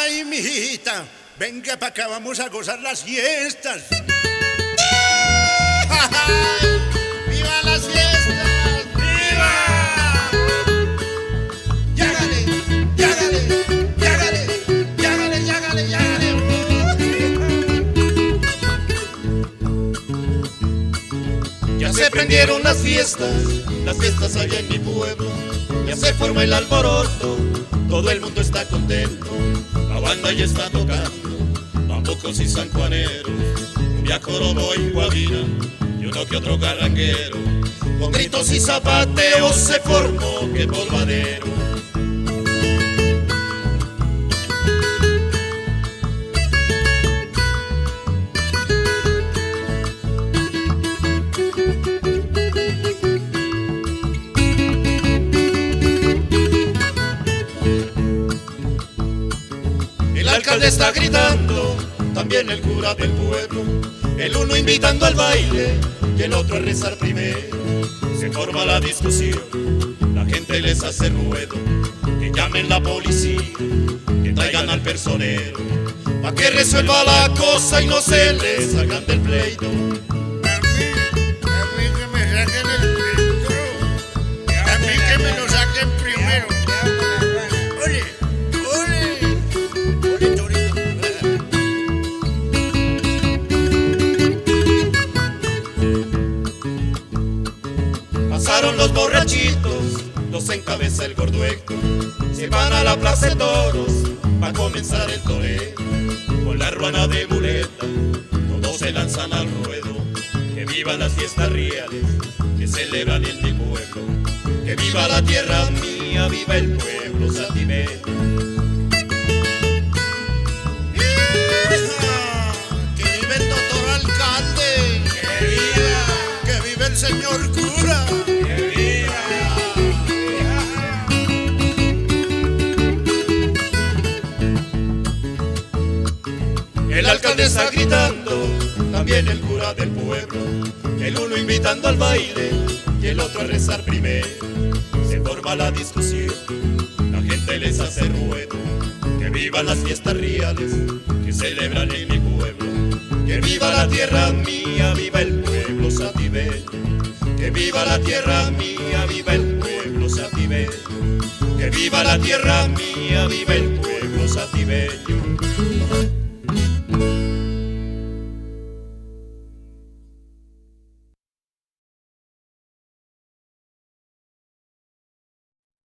Ay, mijita, venga para acá, vamos a gozar las fiestas. ¡Viva las fiestas! ¡Viva! ¡Llégale, llégale, llégale, llégale, llégale, llégale! Ya se prendieron las fiestas allá en mi pueblo. Ya se forma el alboroto, todo el mundo está contento. La banda ya está tocando, bambucos y sanjuaneros, cumbia, corobo y guabina, y uno que otro carranguero. Con gritos y zapateos se formó que polvadero. El alcalde está gritando, también el cura del pueblo, el uno invitando al baile y el otro a rezar primero. Se forma la discusión, la gente les hace ruedo, que llamen la policía, que traigan al personero, pa' que resuelva la cosa y no se les salgan del pleito. A mí que me saquen el pleito, a mí que me lo saquen primero. Ole, ole, ole, torito. Pasaron los borrachitos, los encabeza el gordo Héctor. Se van a la plaza de toros, va a comenzar el toreo. Con la ruana de muleta, todos se lanzan al ruedo. Que vivan las fiestas reales, que celebran en mi pueblo. Que viva la tierra mía, viva el pueblo satimeño. Que vive el doctor alcalde, que vive el señor cura. El alcalde está gritando, también el cura del pueblo, el uno invitando al baile y el otro a rezar primero. Se forma la discusión, la gente les hace ruedo. Que vivan las fiestas reales, que celebran en mi pueblo. Que viva la tierra mía, viva el pueblo satimeño. Que viva la tierra mía, viva el pueblo satimeño. Que viva la tierra mía, viva el pueblo satimeño.